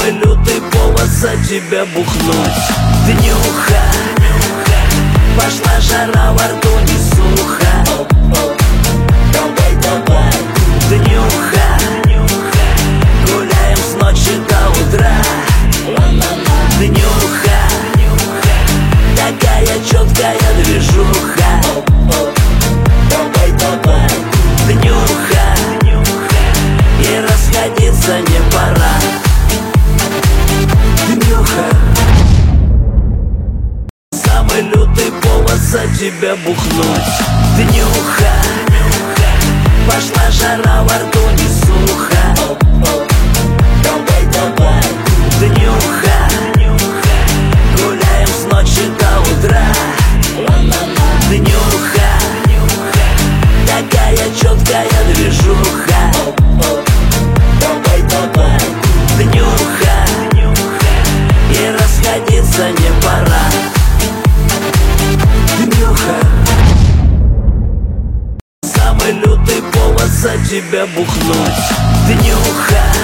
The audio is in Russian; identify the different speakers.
Speaker 1: Самый лютый повод за тебя бухнуть. Днюха, пошла жара, во рту не сухо. Давай, давай. Днюха, гуляем с ночи до утра. Днюха, такая четкая движуха. Давай, давай. Днюха, и расходиться не пора. Днюха, самый лютый повод за тебя бухнуть. Днюха, пошла жара, во рту не сухо. Давай, давай. Днюха, гуляем с ночи до утра. Днюха, такая четкая движуха. Давай, давай. Днюха, и расходиться не пора. Днюха, самый лютый повод за тебя бухнуть. Днюха,